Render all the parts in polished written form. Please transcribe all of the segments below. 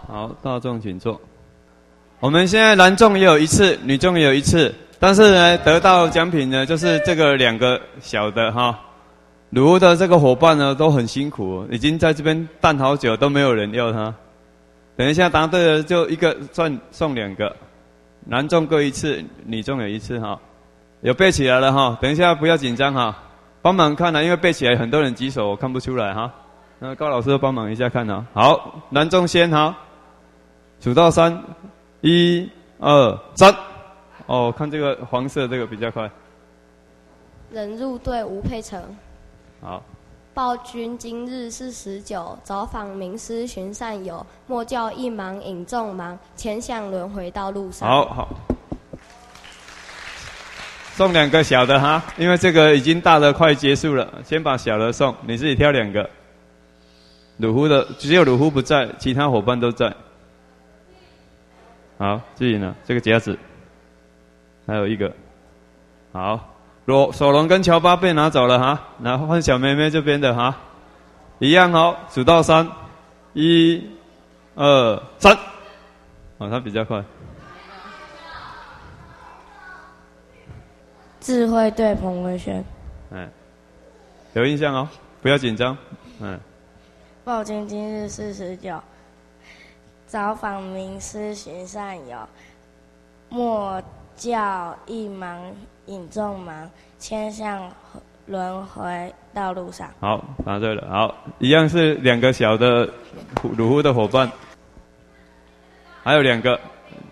好，大众请坐。我们现在男众也有一次，女众也有一次，但是呢，得到奖品呢，就是这个2个小的哈。鲁屋的这个伙伴呢，都很辛苦，已经在这边等好久，都没有人要他。等一下答对了，就一个送2个，男众各一次，女众有一次哈。有背起来了哈，等一下不要紧张哈，帮忙看啊，因为背起来很多人举手，我看不出来哈。那高老师帮忙一下看啊。好，男众先好，数到3，1、2、3。哦，看这个黄色这个比较快。 人入队吴佩成。 好。 报君今日是19，早访名师寻善友，莫教一忙引众忙，千向轮回到路上。 好。送2个小的哈，因为这个已经大的快结束了，先把小的送，你自己挑2个。鲁夫的只有鲁夫不在，其他伙伴都在。好，自己呢这个夹子，还有一个。好，索隆跟乔巴被拿走了哈，然后换小妹妹这边的哈，一样哦，数到3，1、2、3。哦，他比较快。 智慧对彭维轩。 有印象哦，不要紧张。 报君今日是19，早访名师寻善友，莫教一忙引众忙，千向轮回到路上。 好，答对了。好，一样是2个小的鲁夫的伙伴，还有2个，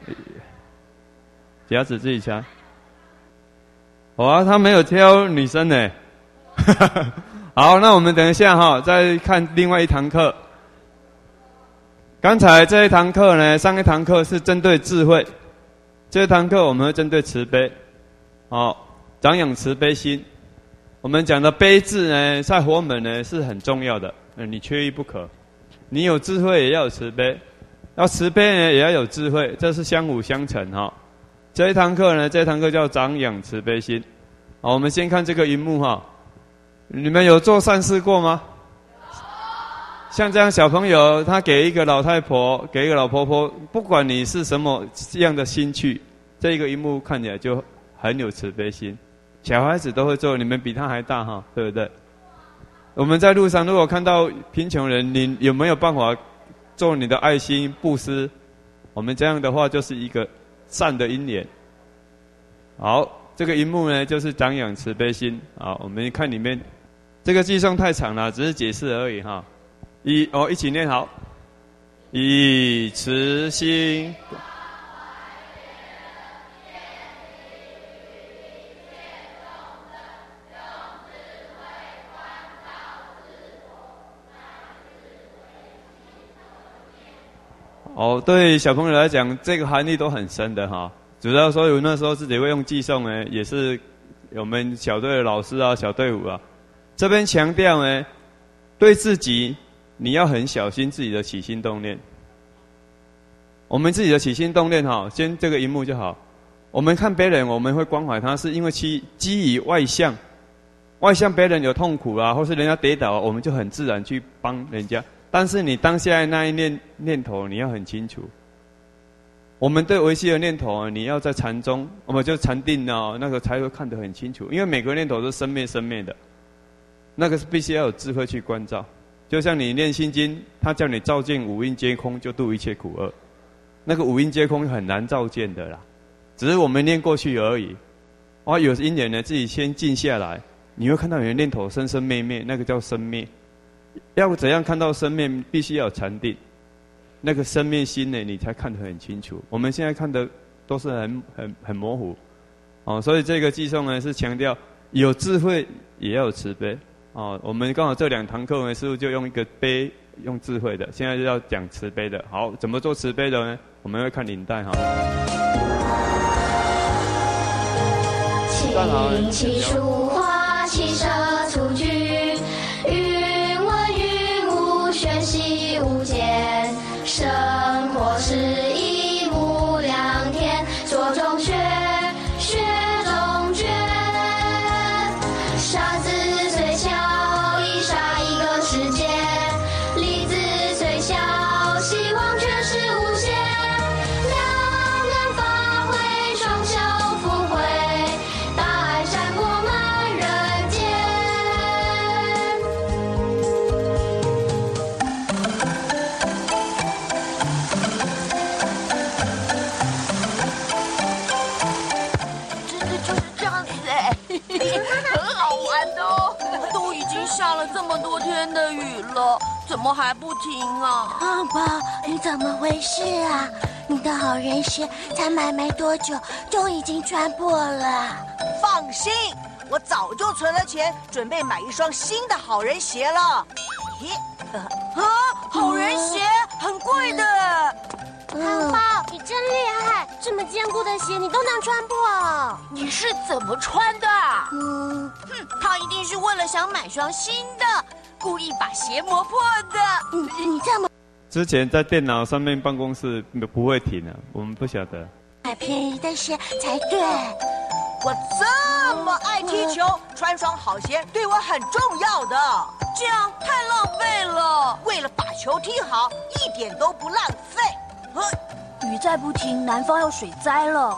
夹子自己夹。哇，他没有挑女生呢。好，那我们等一下哈，再看另外一堂课。刚才这一堂课呢，上一堂课是针对智慧，这一堂课我们会针对慈悲，长养慈悲心。我们讲的悲字呢，在佛门呢是很重要的，你缺一不可。你有智慧也要有慈悲，要慈悲呢也要有智慧，这是相辅相成哈。这一堂课呢，这一堂课叫长养慈悲心。好，我们先看这个荧幕哈。你们有做善事过吗？像这样小朋友，他给一个老太婆，给一个老婆婆，不管你是什么样的心趣，这一个荧幕看起来就很有慈悲心。小孩子都会做，你们比他还大哈，对不对？我们在路上如果看到贫穷人，你有没有办法做你的爱心布施？我们这样的话就是一个善的因缘。好，这个荧幕呢就是长养慈悲心。好，我们看里面，这个寄送太长了，只是解释而已哈。一起念好。以慈心。对小朋友来讲，这个含义都很深的哈。主要说有那时候自己会用寄送呢，也是我们小队的老师啊、小队伍啊，这边强调呢，对自己你要很小心自己的起心动念。我们自己的起心动念哈，先这个荧幕就好。我们看别人，我们会关怀他，是因为基于外向别人有痛苦啊，或是人家跌倒，我们就很自然去帮人家。但是你当下那一念头，你要很清楚。我们对维系的念头啊，你要在禅中，我们就禅定啊，那个才会看得很清楚。因为每个念头都生灭的，那个是必须要有智慧去关照。就像你念心经，他叫你照见五蕴皆空，就度一切苦厄。那个五蕴皆空很难照见的啦，只是我们念过去而已。有因缘呢，自己先静下来，你会看到你的念头生生灭灭，那个叫生灭。要怎样看到生灭？必须要有禅定。那个生灭心呢，你才看得很清楚。我们现在看的都是很模糊，所以这个寄送呢是强调有智慧也要有慈悲。我们刚好这2堂课呢，师父就用一个悲，用智慧的，现在就要讲慈悲的。好，怎么做慈悲的呢？我们会看领带哈。 琴棋书画琴瑟出句，云文云武玄习无间，生活是一目两天，做中学，学中诀，沙子最小，一沙一个世界，粒子最小，希望全是天的雨了，怎么还不停啊？ 胖宝，你怎么回事啊？你的好人鞋才买没多久，就已经穿破了。 放心，我早就存了钱，准备买一双新的好人鞋了。 好人鞋很贵的。 胖宝，你真厉害，这么坚固的鞋你都能穿破。 你是怎么穿的？他一定是为了想买双新的，故意把鞋磨破的。 你这么之前在电脑上面办公室不会停啊，我们不晓得。 买便宜的鞋才对。 我这么爱踢球，穿双好鞋对我很重要的。 这样太浪费了。 为了把球踢好，一点都不浪费。 雨再不停，南方要水灾了。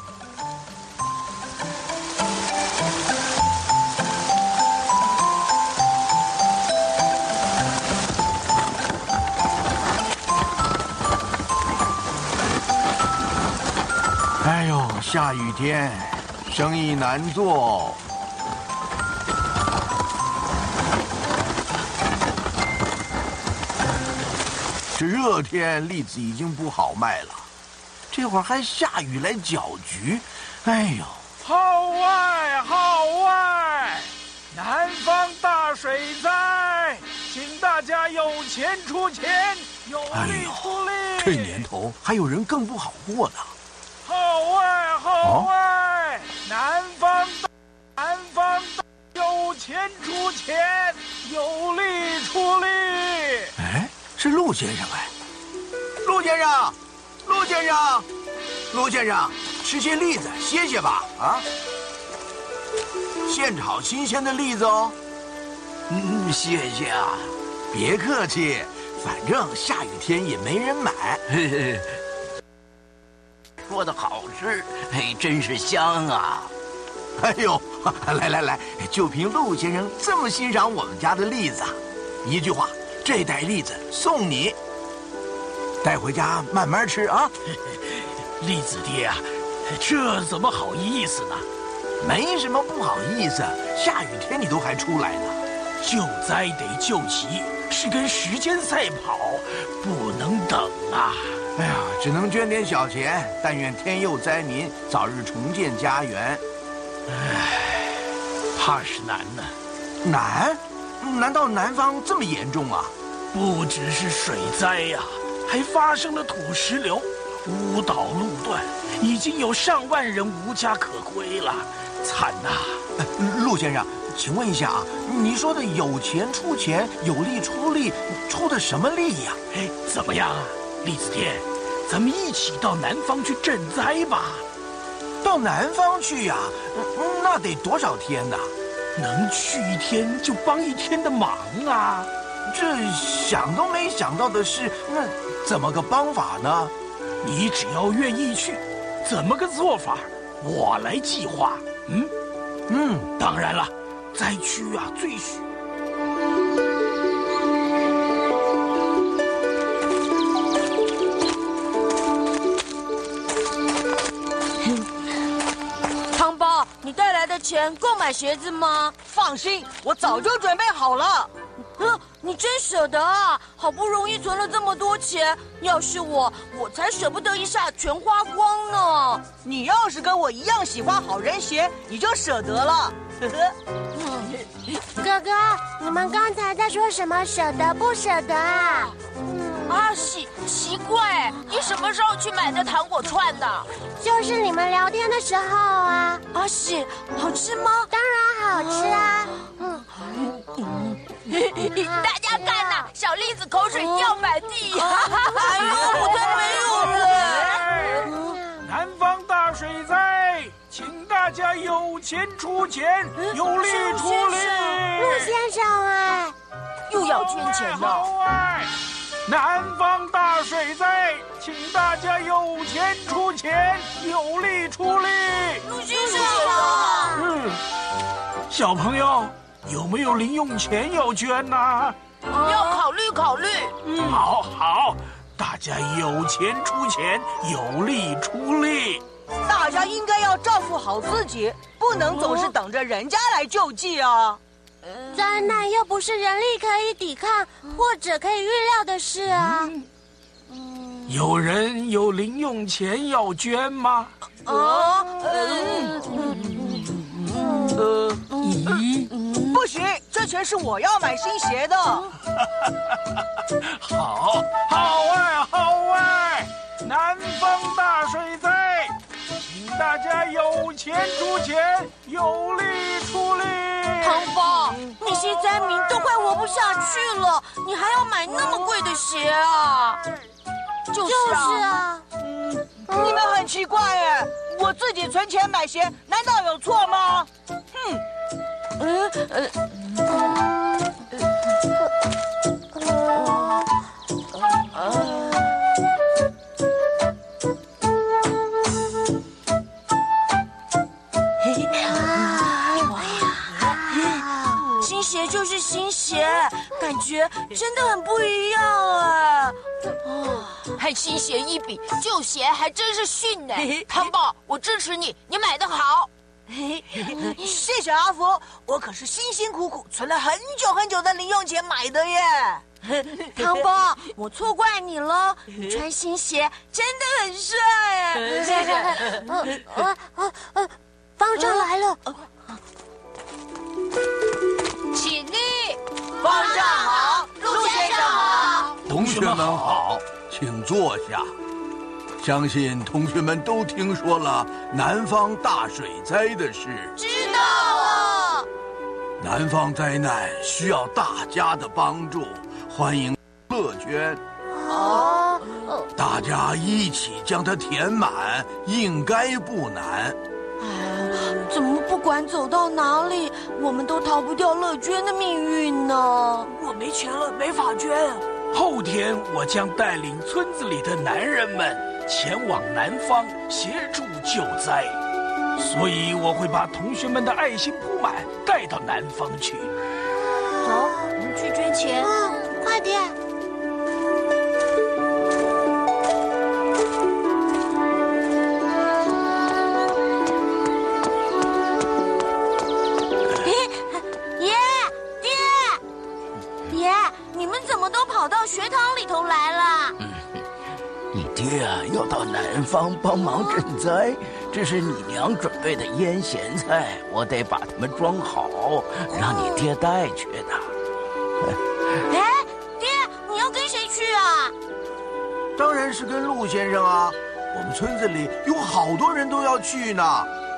哎呦，下雨天，生意难做。这热天栗子已经不好卖了，这会儿还下雨来搅局，哎呦！ 号外号外！南方大水灾，请大家有钱出钱，有力出力。 这年头还有人更不好过呢。 号外号外！南方有钱出钱，有力出力。 哎，是陆先生哎！陆先生，陆先生，陆先生，吃些栗子歇歇吧啊！现炒新鲜的栗子哦。谢谢啊，别客气，反正下雨天也没人买。嘿嘿。 说的好吃，哎，真是香啊！ 哎呦，来，就凭陆先生这么欣赏我们家的栗子，一句话，这袋栗子送你，带回家慢慢吃啊。 栗子爹啊，这怎么好意思呢？ 没什么不好意思，下雨天你都还出来呢。 救灾得救齐，是跟时间赛跑，不能等啊！ 哎呀，只能捐点小钱，但愿天佑灾民，早日重建家园。 唉，怕是难呢。 难？难道南方这么严重啊？ 不只是水灾呀，还发生了土石流，屋倒路断，已经有上万人无家可归了，惨呐！ 陆先生，请问一下啊，你说的有钱出钱，有力出力，出的什么力呀？ 哎，怎么样啊，栗子爹，咱们一起到南方去赈灾吧。 到南方去呀？那得多少天呢？ 能去一天就帮一天的忙啊！ 这想都没想到的事，那怎么个帮法呢？ 你只要愿意去，怎么个做法，我来计划。当然了，灾区啊最需。 汤包，你带来的钱够买鞋子吗？ 放心，我早就准备好了。 你真舍得啊！好不容易存了这么多钱，要是我才舍不得一下全花光呢。 你要是跟我一样喜欢好人鞋，你就舍得了。 哥哥，你们刚才在说什么舍得不舍得啊？ 奇怪，你什么时候去买的糖果串的？ 就是你们聊天的时候啊。 阿喜，好吃吗？ 当然好吃啊。 大家看呐，小栗子口水掉满地。哎呦，我才没有呢！ 南方大水灾，请大家有钱出钱，有力出力。 陆先生哎， 又要捐钱了。 南方大水灾，请大家有钱出钱，有力出力。 陆先生， 小朋友有没有零用钱要捐呢？ 要考虑考虑。 好，大家有钱出钱，有力出力。 大家应该要照顾好自己，不能总是等着人家来救济啊。 灾难又不是人力可以抵抗或者可以预料的事啊。 有人有零用钱要捐吗？ 不行，这钱是我要买新鞋的。 好哎！南方大水灾，请大家有钱出钱，有力出力。 汤包，那些灾民都快活不下去了，你还要买那么贵的鞋啊？ 就是啊。 你们很奇怪哎，我自己存钱买鞋，难道有错吗？ 新鞋就是新鞋，感觉真的很不一样哎。 和新鞋一比，旧鞋还真是逊呢。汤包，我支持你，你买得好。 谢谢阿福，我可是辛辛苦苦存了很久很久的零用钱买的耶。 汤包，我错怪你了，你穿新鞋真的很帅哎。 方丈来了， 起立。 方丈好，陆先生好。 同学们好，请坐下。相信同学们都听说了南方大水灾的事。 知道了。 南方灾难需要大家的帮助，欢迎乐捐。大家一起将它填满，应该不难。 怎么不管走到哪里，我们都逃不掉乐捐的命运呢？ 我没钱了，没法捐。 后天我将带领村子里的男人们前往南方协助救灾，所以我会把同学们的爱心铺满带到南方去。 走，我们去捐钱。 快点！ 你们怎么都跑到学堂里头来了？ 你爹啊，要到南方帮忙赈灾，这是你娘准备的腌咸菜，我得把它们装好，让你爹带去的。 哎，爹，你要跟谁去啊？ 当然是跟陆先生啊，我们村子里有好多人都要去呢。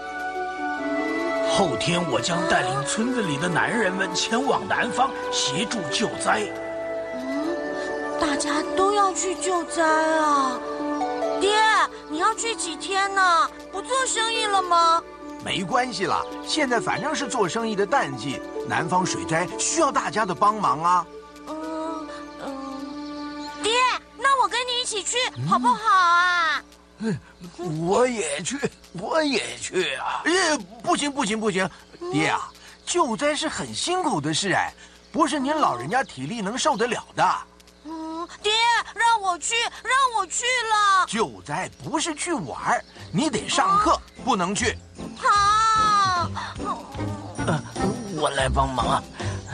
后天我将带领村子里的男人们前往南方协助救灾。 大家都要去救灾啊！爹，你要去几天呢？不做生意了吗？ 没关系啦，现在反正是做生意的淡季，南方水灾需要大家的帮忙啊。 爹，那我跟你一起去好不好啊？ 我也去啊！ 不行，爹啊，救灾是很辛苦的事哎，不是您老人家体力能受得了的。 爹，让我去了。 救灾不是去玩，你得上课，不能去。 好， 我来帮忙啊。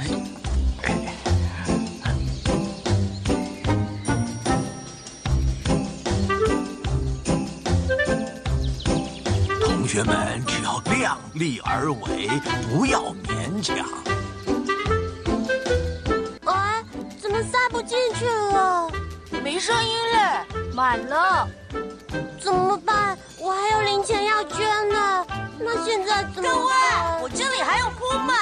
同学们只要量力而为，不要勉强。 哎，怎么塞不进去了？ 没声音嘞，满了。 怎么办？我还有零钱要捐呢。那现在怎么办？ 各位，我这里还有铺满。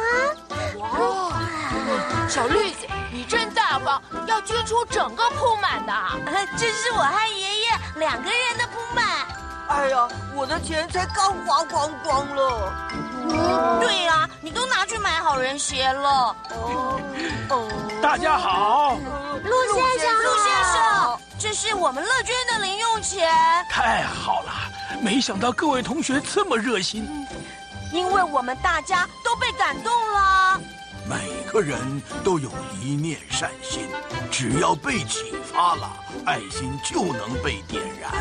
哇，小绿子，你真大方，要捐出整个铺满的。 这是我和爷爷2个人的铺满。 哎呀，我的钱才刚花光了。 对呀，你都拿去买好人鞋了。 大家好， 陆先生， 这是我们乐捐的零用钱。 太好了，没想到各位同学这么热心， 因为我们大家都被感动了。 每个人都有一念善心，只要被启发了，爱心就能被点燃。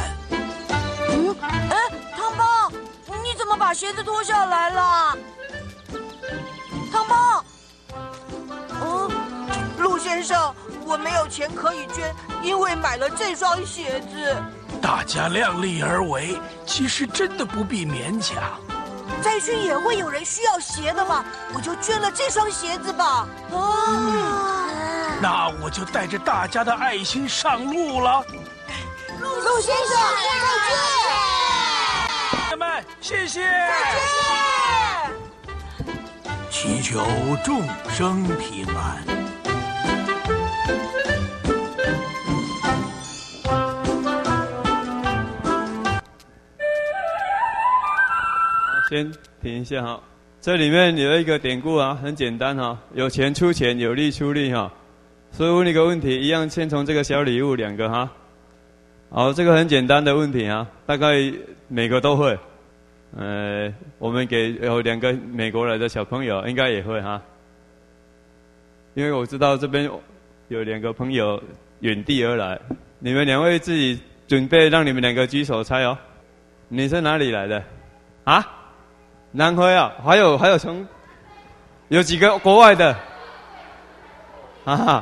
汤包，你怎么把鞋子脱下来了？汤包， 先生，我没有钱可以捐，因为买了这双鞋子。 大家量力而为，其实真的不必勉强。 在训也会有人需要鞋的嘛，我就捐了这双鞋子吧。 那我就带着大家的爱心上路了。 陆先生，再见！ 朋友们，谢谢！ 再见！ 祈求众生平安。 先停一下哈，这里面有一个典故啊，很简单哈，有钱出钱，有力出力哈。所以问你个问题，一样先从这个小礼物2个哈。好，这个很简单的问题啊，大概每个都会。我们有2个美国来的小朋友，应该也会哈。因为我知道这边有2个朋友远地而来，你们2位自己准备让你们2个举手猜哦。你是哪里来的？啊？南非啊？还有从有几个国外的？哈。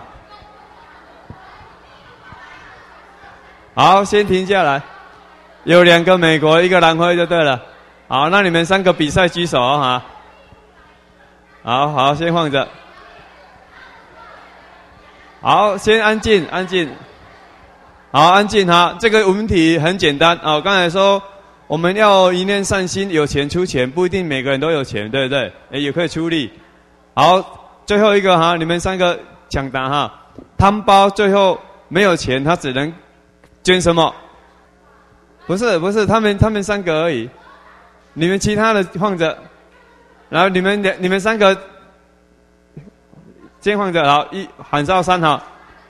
好，先停下来。有2个美国，1个南非就对了。好，那你们3个比赛举手哈。好，先放着。好，先安静。好，安静哈。这个问题很简单哦。刚才说我们要一念善心，有钱出钱，不一定每个人都有钱，对不对？也可以出力。好，最后一个哈，你们3个抢答哈。汤包最后没有钱，他只能捐什么？不是，他们3个而已。你们其他的放着，然后你们3个先放着，好，喊到3哈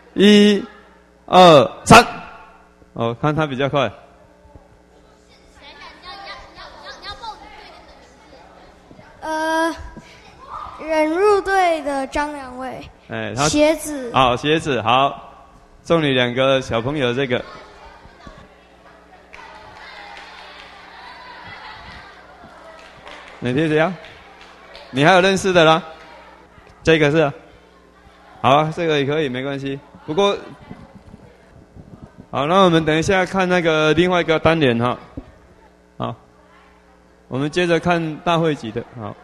，1、2、3。哦，看他比较快。 忍入队的张良伟。鞋子。 好，鞋子好，送你2个小朋友这个。你贴谁啊？你还有认识的啦？这个是啊。好啊，这个也可以，没关系。不过，好，那我们等一下看那个另外一个单元哈。好，我们接着看大会级的。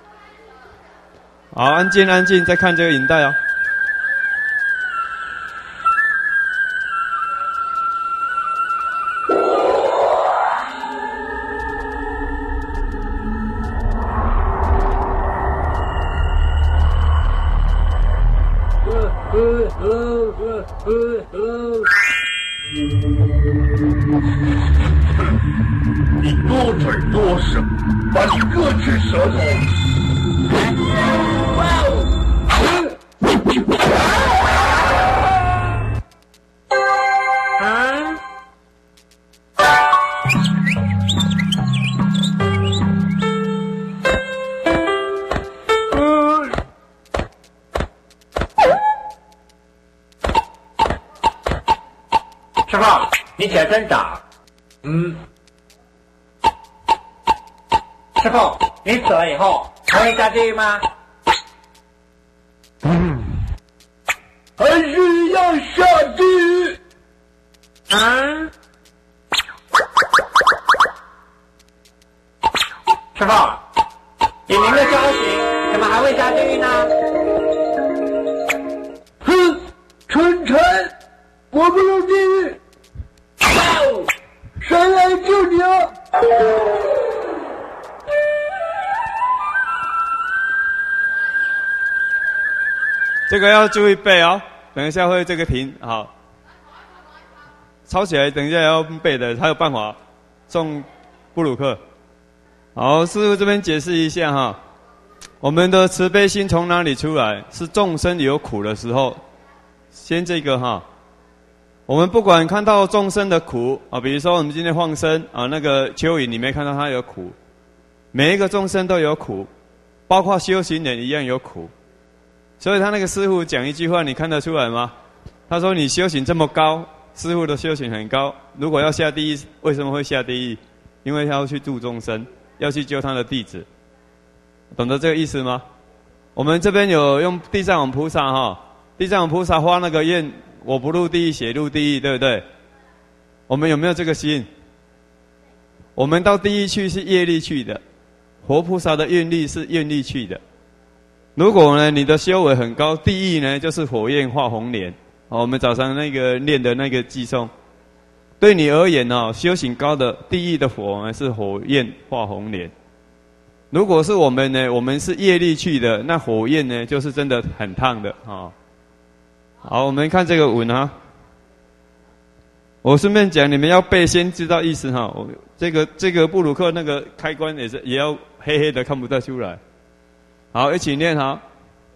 好，安静，再看这个影带哦。 你多嘴多舌，把你割去舌头！ 师傅，你起来伸掌。师傅，你死了以后还会下地狱吗？ 还是要下地狱。 师傅，以您的修行，怎么还会下地狱呢？ 哼，蠢臣，我不入地狱。谁来救你啊？ 这个要注意背哦，等一下会这个停好。抄起来，等一下要背的，还有办法送布鲁克。好，师父这边解释一下哈，我们的慈悲心从哪里出来？是众生有苦的时候，先这个哈。我们不管看到众生的苦啊，比如说我们今天放生啊，那个蚯蚓，你没看到它有苦，每一个众生都有苦，包括修行人一样有苦。所以他那个师父讲一句话，你看得出来吗？他说你修行这么高，师父的修行很高，如果要下地狱，为什么会下地狱？因为他要去度众生，要去救他的弟子，懂得这个意思吗？我们这边有用地藏王菩萨哈， 地藏王菩萨发那个愿，我不入地狱，血入地狱，对不对？我们有没有这个心？我们到地狱去是业力去的，活菩萨的愿力是愿力去的。如果呢你的修为很高，地狱呢就是火焰化红莲。我们早上那个念的那个偈颂，对你而言修行高的地狱的火呢是火焰化红莲。如果是我们呢，我们是业力去的，那火焰呢就是真的很烫的好，我们看这个文我顺便讲，你们要背，先知道意思这个布鲁克那个开关也要黑黑的，看不太出来。好，一起念好。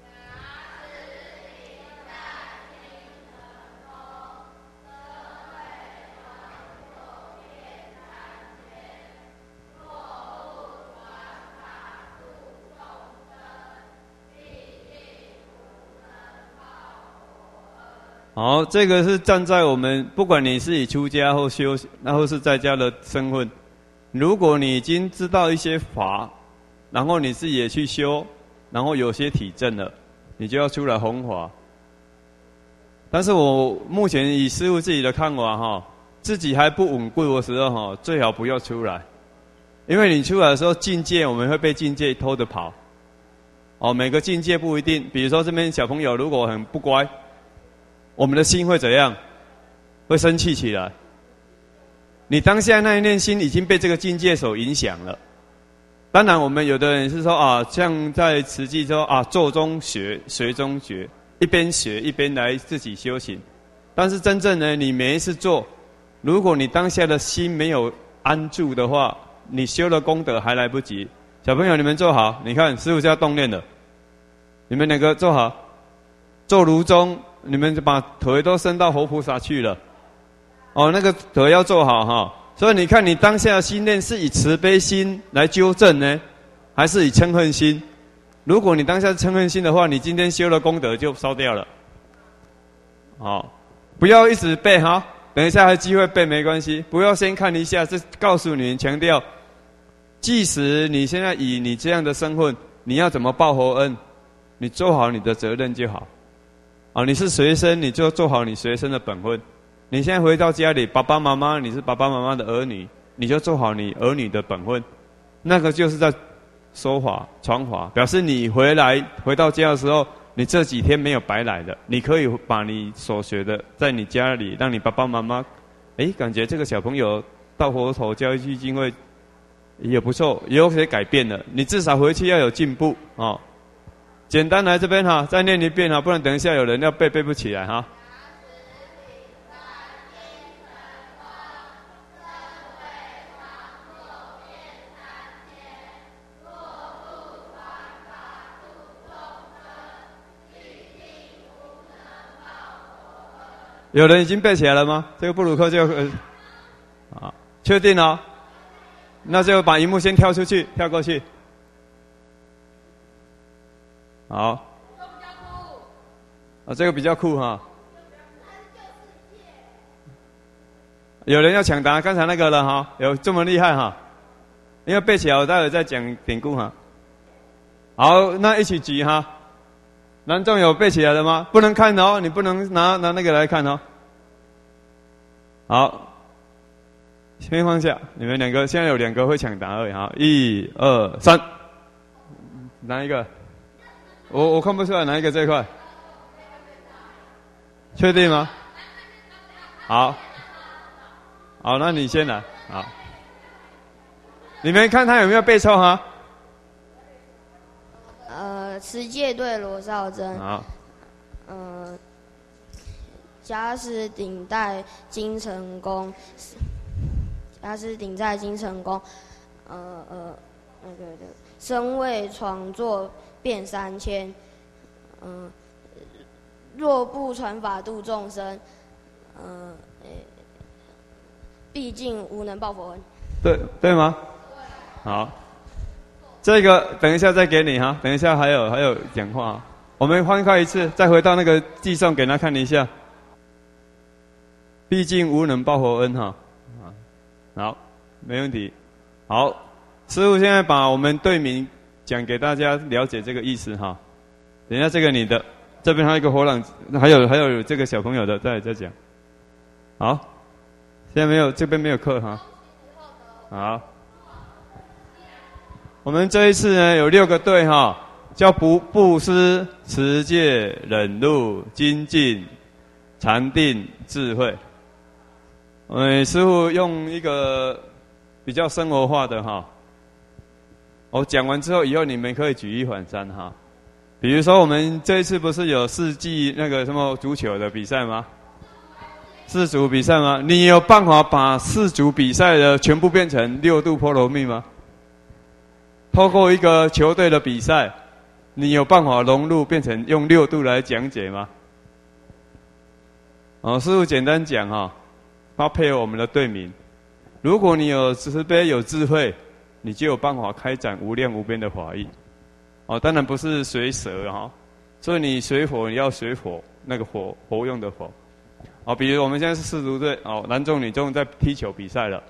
好，这个是站在我们，不管你是以出家或修，然后是在家的身份，如果你已经知道一些法，然后你自己也去修，然后有些体证了，你就要出来弘法。但是我目前以师父自己的看法自己还不稳固的时候最好不要出来，因为你出来的时候境界我们会被境界偷着跑。每个境界不一定，比如说这边小朋友如果很不乖，我们的心会怎样？会生气起来。你当下那一念心已经被这个境界所影响了。当然，我们有的人是说像在慈济说做中学，学中学，一边学一边来自己修行。但是真正呢，你每一次做，如果你当下的心没有安住的话，你修了功德还来不及。小朋友，你们坐好，你看师父就要动念了，你们两个坐好，坐如钟。你们把腿都伸到活菩萨去了，那个腿要做好所以你看，你当下的心念是以慈悲心来纠正呢，还是以嗔恨心？如果你当下是嗔恨心的话，你今天修了功德就烧掉了。不要一直背等一下还有机会背没关系，不要先看一下，这告诉你强调，即使你现在以你这样的身份，你要怎么报佛恩，你做好你的责任就好。你是学生，你就做好你学生的本分。你现在回到家里，爸爸妈妈，你是爸爸妈妈的儿女，你就做好你儿女的本分。那个就是在说法、传法，表示你回到家的时候，你这几天没有白来的。你可以把你所学的在你家里，让你爸爸妈妈，感觉这个小朋友到佛陀教育基金会也不错，也有些改变了。你至少回去要有进步简单来这边再念一遍不然等一下有人要背不起来有人已经背起来了吗？这个布鲁克就确定那就把荧幕先跳过去。好，这个比较酷有人要抢答刚才那个了有这么厉害因为背起来我待会再讲典故好，那一起举男众有背起来的吗？不能看你不能拿那个来看好，先放下，你们两个现在有2个会抢答而已1、2、3，哪一个？我看不出来哪一个最快，确定吗？好，那你先来。好，你们看他有没有背错持戒对罗少珍。 好。 家师顶戴金城宫，身为创作遍3000，若不传法度众生，毕竟无能报佛恩。 对吗？好，这个等一下再给你等一下还有讲话我们翻开一次，再回到那个偈颂给他看一下。毕竟无能报佛恩好，没问题。好，师父现在把我们对名讲给大家了解这个意思等一下这个你的这边还有一个火朗，还有这个小朋友的再讲。好，现在没有，这边没有课哈。好，我们这一次呢有6个队哈，叫布施、持戒、忍辱、精进、禅定、智慧。师父用一个比较生活化的哈，我讲完之后，以后你们可以举一反三哈。比如说我们这一次不是有世纪那个什么足球的比赛吗？世足比赛吗？你有办法把世足比赛的全部变成6度波罗蜜吗？透过一个球队的比赛，你有办法融入变成用6度来讲解吗？师父简单讲哈，搭配我们的队名。如果你有慈悲有智慧，你就有办法开展无量无边的法义。当然不是随蛇哈，所以你随火你要随火，那个火用的火。比如我们现在是世足队，男众女众在踢球比赛了。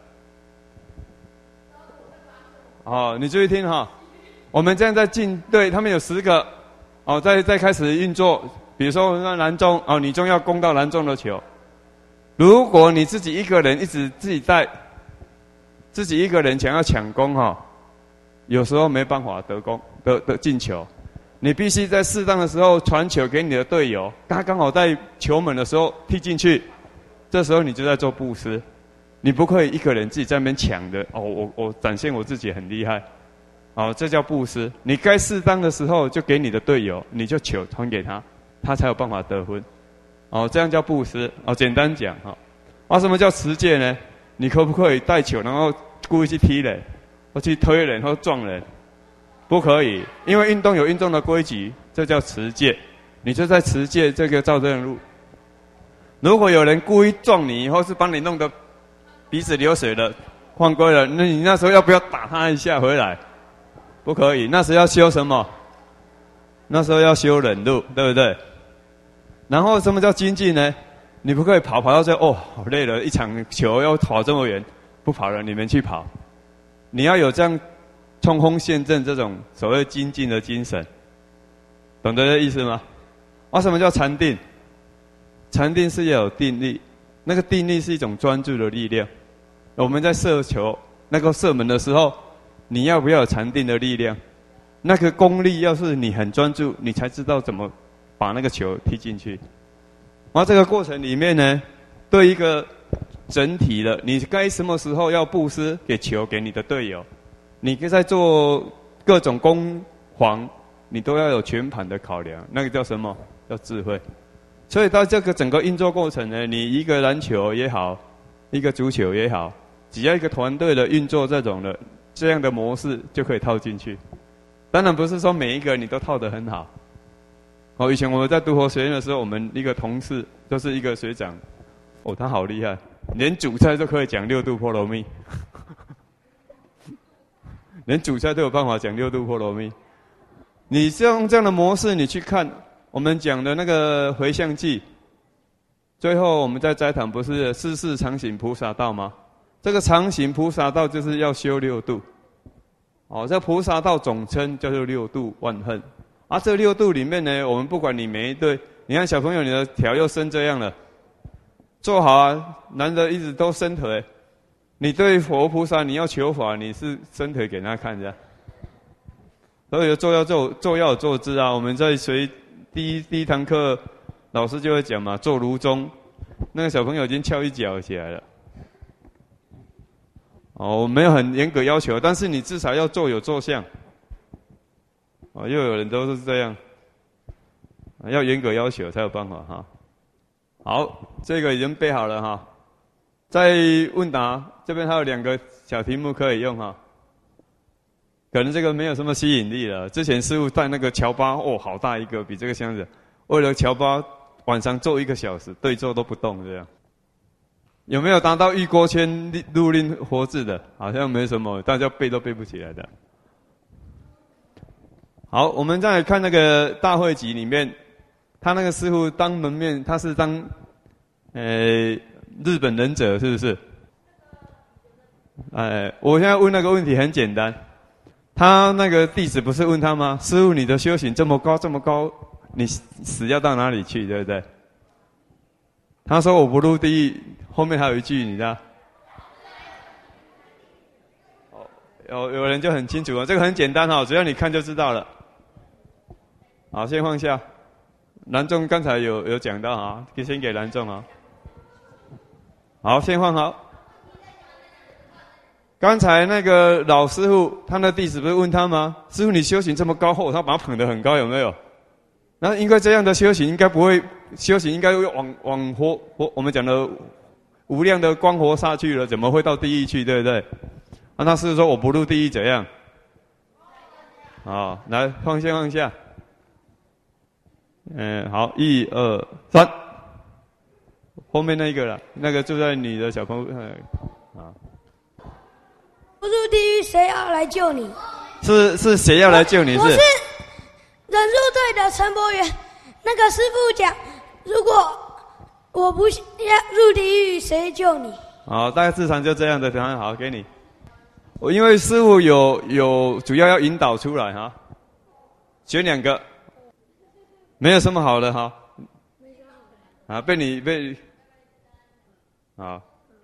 你注意听哈，我们现在在进队，他们有10个，再开始运作。比如说那男众女众要攻到男众的球，如果你自己一个人一直自己带，自己一个人想要抢攻有时候没办法得攻得进球。你必须在适当的时候传球给你的队友，他刚好在球门的时候踢进去，这时候你就在做布施。你不可以一个人自己在那边抢的我展现我自己很厉害，这叫布施。你该适当的时候就给你的队友，你就球传给他，他才有办法得分。这样叫布施。简单讲什么叫持戒呢？你可不可以带球然后故意去踢人，或去推人或撞人？不可以，因为运动有运动的规矩，这叫持戒。你就在持戒这个照正路。如果有人故意撞你，或是帮你弄得鼻子流水了，犯规了，那你那时候要不要打他一下回来？不可以，那时候要修什么？那时候要修忍辱，对不对？然后什么叫精进呢？你不可以跑到这好累了，一场球要跑这么远，不跑了，你们去跑。你要有这样冲锋陷阵这种所谓精进的精神，懂得这意思吗？什么叫禅定？禅定是要有定力，那个定力是一种专注的力量。我们在射球那个射门的时候，你要不要有禅定的力量？那个功力要是你很专注，你才知道怎么把那个球踢进去。这个过程里面呢，对一个整体的，你该什么时候要布施给球给你的队友，你在做各种攻防，你都要有全盘的考量，那个叫什么？叫智慧。所以到这个整个运作过程呢，你一个篮球也好，一个足球也好，只要一个团队的运作这样的模式就可以套进去。当然不是说每一个你都套得很好。以前我们在读佛学院的时候，我们一个同事就是一个学长，他好厉害，连主菜都可以讲6度波罗蜜，连主菜都有办法讲6度波罗蜜。你用这样的模式，你去看我们讲的那个回向记，最后我们在斋堂不是四世常行菩萨道吗？这个常行菩萨道就是要修6度。这菩萨道总称叫做6度万恨。这6度里面呢，我们不管你每一对，你看小朋友你的条又伸这样了，做好啊，男的一直都伸腿，你对佛菩萨你要求法，你是伸腿给他看的。所以做要有坐姿啊。我们在学第一堂课，老师就会讲嘛，坐如钟，那个小朋友已经翘一脚起来了。我没有很严格要求，但是你至少要坐有坐相。又有人都是这样，要严格要求才有办法哈。好，这个已经背好了哈。在问答这边还有2个小题目可以用哈。可能这个没有什么吸引力了。之前师父带那个乔巴，好大一个，比这个箱子。为了乔巴，晚上坐1个小时，对坐都不动这样。有没有达到玉锅圈入令活字的？好像没什么，大家背都背不起来的。好，我们再来看那个大会集里面，他那个师父当门面，他是当日本忍者，是不是？我现在问那个问题很简单，他那个弟子不是问他吗？师父，你的修行这么高这么高， 你死要到哪里去，对不对？他说我不入地狱，后面还有一句，你知道？有人就很清楚了，这个很简单哈，只要你看就知道了。好，先放下。蓝仲刚才有讲到啊，先给蓝仲啊。好，先放好。刚才那个老师傅，他的弟子不是问他吗？师傅，你修行这么高厚，他把他捧得很高，有没有？那应该这样的修行，应该不会修行，应该会往活我们讲的无量的光活下去了，怎么会到地狱去？对不对？那他师傅说我不入地狱怎样？好，来放下。好，1、2、3，后面那个了，那个住在你的小朋友啊。 不入地狱，谁要来救你？ 是谁要来救你？ 我是人入队的陈柏元。那个师父讲，如果我不要入地狱，谁救你？ 好，大概日常就这样的答案。好，给你。我因为师父有主要引导出来哈，选2个，没有什么好的哈。啊，被好。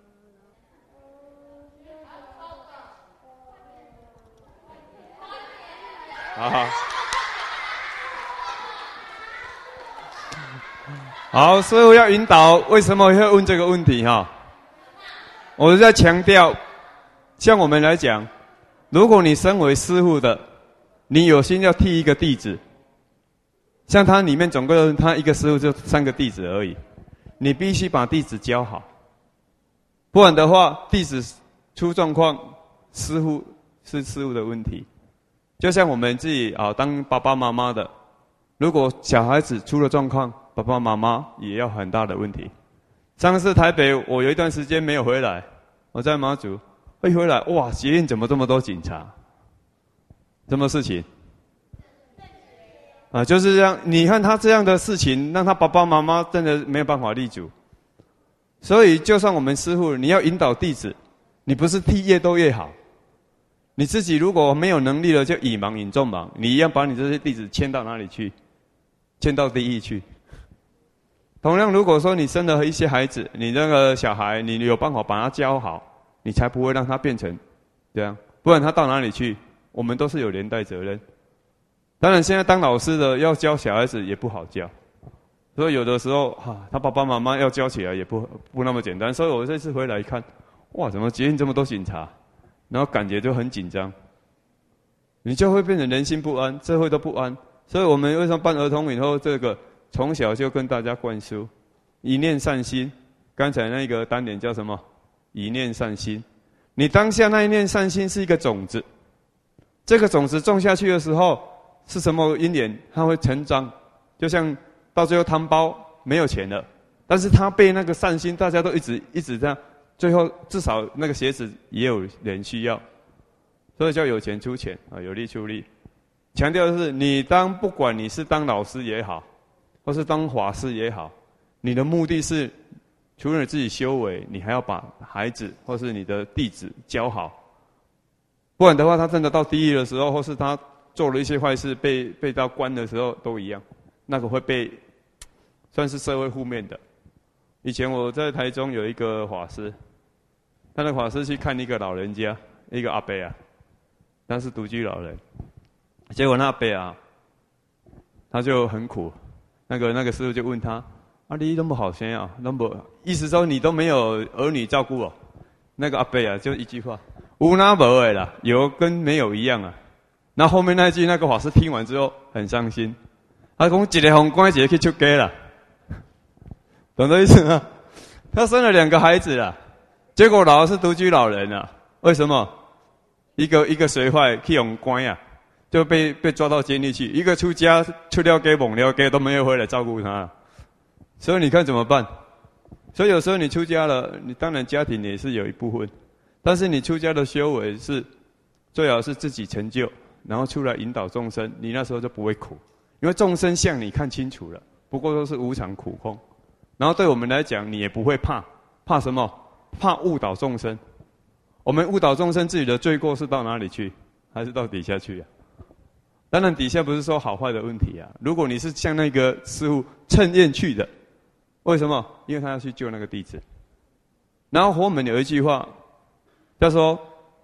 好，师父要引导，为什么会问这个问题哈？我是在强调，像我们来讲，如果你身为师父的，你有心要替一个弟子，像他里面总共他一个师父就3个弟子而已，你必须把弟子教好，不然的话，弟子出状况，师父是师父的问题。就像我们自己当爸爸妈妈的，如果小孩子出了状况，爸爸妈妈也要很大的问题。上次台北我有一段时间没有回来，我在马祖，一回来哇，捷运怎么这么多警察？什么事情？就是这样。你看他这样的事情，让他爸爸妈妈真的没有办法立足。所以，就算我们师父，你要引导弟子，你不是替越多越好。你自己如果没有能力了，就以盲引众盲，你一样把你这些弟子牵到哪里去？牵到地狱去。同样，如果说你生了一些孩子，你那个小孩，你有办法把他教好，你才不会让他变成这样，不然他到哪里去？我们都是有连带责任。当然，现在当老师的要教小孩子也不好教，所以有的时候他爸爸妈妈要教起来也不那么简单。所以我这次回来一看，哇，怎么捷运这么多警察？然后感觉就很紧张，你就会变成人心不安，社会都不安。所以我们为什么办儿童以后，这个从小就跟大家灌输一念善心。刚才那个单点叫什么？一念善心。你当下那一念善心是一个种子，这个种子种下去的时候是什么因缘？它会成长，就像到最后汤包没有钱了，但是他被那个善心，大家都一直这样。最后至少那个鞋子也有人需要，所以叫有钱出钱有力出力。强调的是，你不管你是当老师也好，或是当法师也好，你的目的是除了你自己修为，你还要把孩子或是你的弟子教好，不然的话，他真的到地狱的时候，或是他做了一些坏事被到关的时候都一样，那个会被算是社会负面的。以前我在台中有一个法师，他的法师去看一个老人家，一个阿伯啊，他是独居老人。结果那阿伯啊，他就很苦。那个师傅就问他：“你那么好心啊，那么意思说你都没有儿女照顾哦？”那个阿伯啊，就一句话：“有哪无的啦，有跟没有一样啊。”那后面那句，那个法师听完之后很伤心，他讲：“一个红关，一个去出家啦。”懂这意思吗？他生了2个孩子啦，结果老是独居老人啊。为什么？一个学坏去用关啊，就被抓到监狱去；一个出家出了家懵了家都没有回来照顾他。所以你看怎么办？所以有时候你出家了，你当然家庭也是有一部分，但是你出家的修为是最好是自己成就，然后出来引导众生，你那时候就不会苦，因为众生相你看清楚了，不过都是无常苦空。然后对我们来讲，你也不会怕什么？怕误导众生。我们误导众生，自己的罪过是到哪里去？还是到底下去啊？ 当然底下不是说好坏的问题啊。如果你是像那个师父趁愿去的，为什么？因为他要去救那个弟子。然后佛门有一句话，叫说，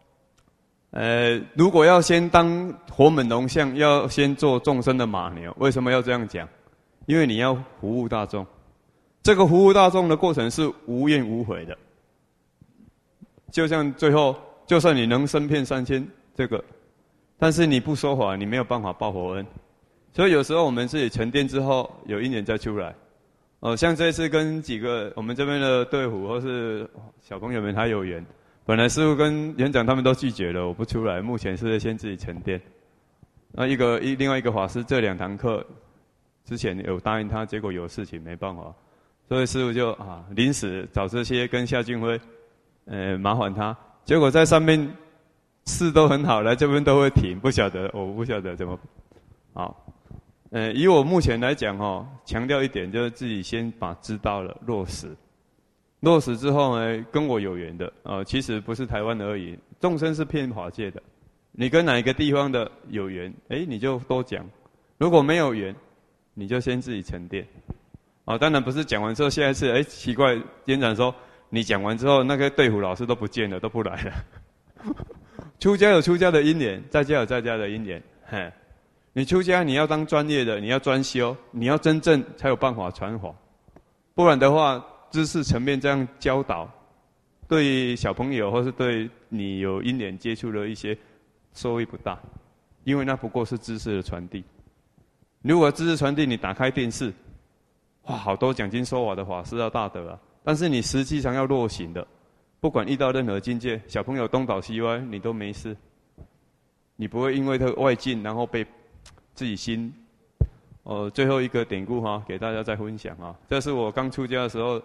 如果要先当佛门龙象，要先做众生的马牛。为什么要这样讲？因为你要服务大众。这个服务大众的过程是无怨无悔的。就像最后，就算你能身骗3000，这个，但是你不说法，你没有办法报佛恩。所以有时候我们自己沉淀之后，有因缘再出来。像这次跟几个我们这边的队伍或是小朋友们还有缘，本来师父跟园长他们都拒绝了，我不出来。目前是先自己沉淀。那另外一个法师这2堂课之前有答应他，结果有事情没办法，所以师父就临时找这些跟夏俊辉，麻烦他。结果在上面事都很好，来这边都会停，我不晓得怎么好。以我目前来讲强调一点，就是自己先把知道了落实。落实之后呢，跟我有缘的其实不是台湾而已，众生是遍法界的。你跟哪一个地方的有缘，你就多讲；如果没有缘，你就先自己沉淀。当然不是讲完之后，下一次奇怪，园长说你讲完之后，那个队伍老师都不见了，都不来了。出家有出家的因缘，在家有在家的因缘。你出家，你要当专业的，你要专修，你要真正才有办法传法。不然的话，知识层面这样教导，对小朋友或是对你有因缘接触的一些收益不大，因为那不过是知识的传递。如果知识传递，你打开电视，哇，好多讲经说法的法师要大德啊，但是你实际上要落行的，不管遇到任何境界，小朋友东倒西歪，你都没事。你不会因为他外境，然后被自己心。最后一个典故给大家再分享这是我刚出家的时候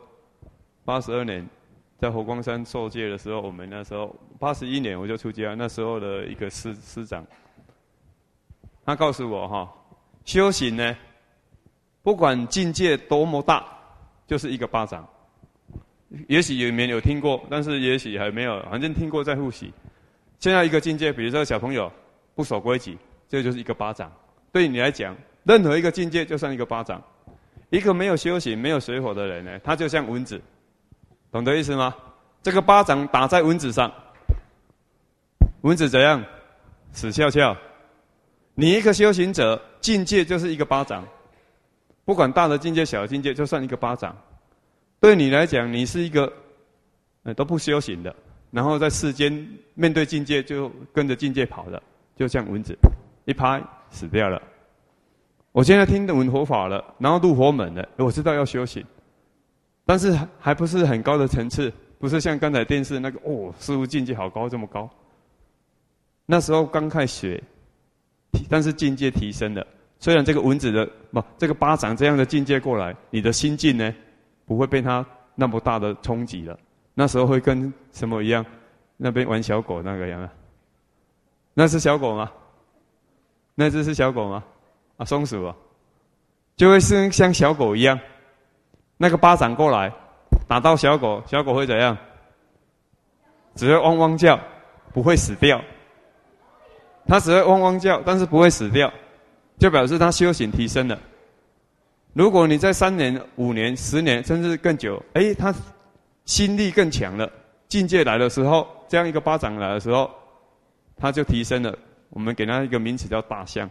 ，82年，在佛光山受戒的时候，我们那时候81年我就出家，那时候的一个师长，他告诉我修行呢，不管境界多么大，就是一个巴掌。也许你们有听过，但是也许还没有，反正听过再复习。现在一个境界，比如说小朋友不守规矩，这就是一个巴掌。对你来讲，任何一个境界就像一个巴掌。一个没有修行、没有水火的人呢，他就像蚊子，懂得意思吗？这个巴掌打在蚊子上，蚊子怎样？死翘翘。你一个修行者，境界就是一个巴掌，不管大的境界、小的境界，就算一个巴掌。对你来讲，你是一个都不修行的，然后在世间面对境界就跟着境界跑的，就像蚊子，一拍死掉了。我现在听闻佛法了，然后入佛门了，我知道要修行，但是还不是很高的层次，不是像刚才电视那个师父境界好高，这么高。那时候刚开始学，但是境界提升了。虽然这个蚊子的这个巴掌这样的境界过来，你的心境呢不会被它那么大的冲击了。那时候会跟什么一样？那边玩小狗那个样啊？那是小狗吗？那只是小狗吗？松鼠就会是像小狗一样，那个巴掌过来打到小狗，小狗会怎样？只会汪汪叫，不会死掉。它只会汪汪叫，但是不会死掉，就表示它修行提升了。如果你在3年、5年、10年，甚至更久，它心力更强了，境界来的时候，这样一个巴掌来的时候，它就提升了。我们给它一个名词叫大象。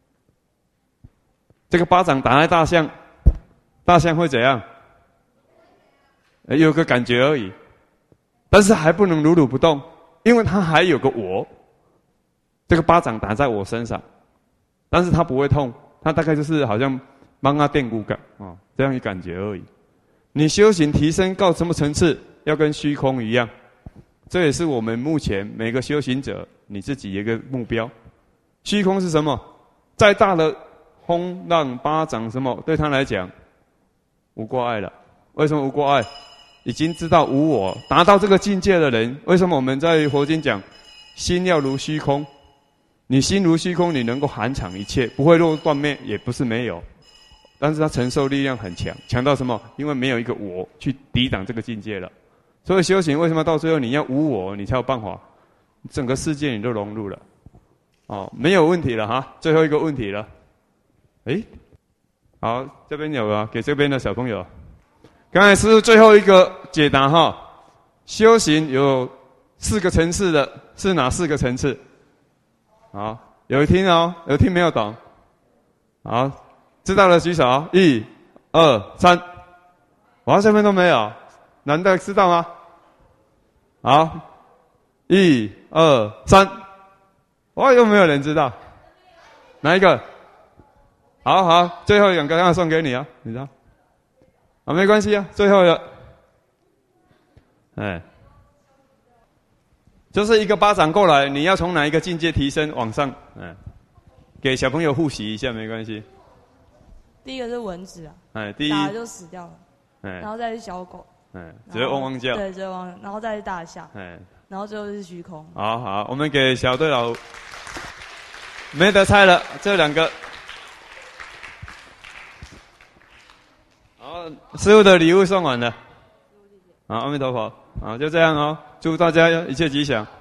这个巴掌打在大象，大象会怎样？有个感觉而已，但是还不能如如不动，因为它还有个我。这个巴掌打在我身上，但是它不会痛，它大概就是好像帮它垫骨感这样一感觉而已。你修行提升到什么层次，要跟虚空一样。这也是我们目前每个修行者你自己一个目标。虚空是什么？再大的风浪巴掌什么，对他来讲无挂碍了。为什么无挂碍？已经知道无我，达到这个境界的人，为什么我们在佛经讲心要如虚空？你心如虚空，你能够含藏一切，不会落断灭，也不是没有，但是它承受力量很强，强到什么？因为没有一个我去抵挡这个境界了。所以修行为什么到最后你要无我，你才有办法整个世界你都融入了。 哦，没有问题了哈，最后一个问题了。诶，好，这边有啊，给这边的小朋友。刚才是最后一个解答哈，修行有4个层次的，是哪4个层次？好，有听哦，有听没有懂？好，知道的举手。1、2、3，哇，这边都没有，男的知道吗？好，1、2、3，哇，又没有人知道，哪一个？好，最后2个要送给你啊，你知道？啊，没关系啊，最后的，就是一个巴掌过来，你要从哪一个境界提升往上，给小朋友复习一下，没关系。 第一个是蚊子啊， 第一打了就死掉了，然后再是小狗， 只会汪汪叫， 对，只会汪，然后再是大象，然后最后是虚空。 好，我们给小队老没得猜了，这2个。好，师父的礼物送完了。好，阿弥陀佛。好，就这样哦，祝大家一切吉祥。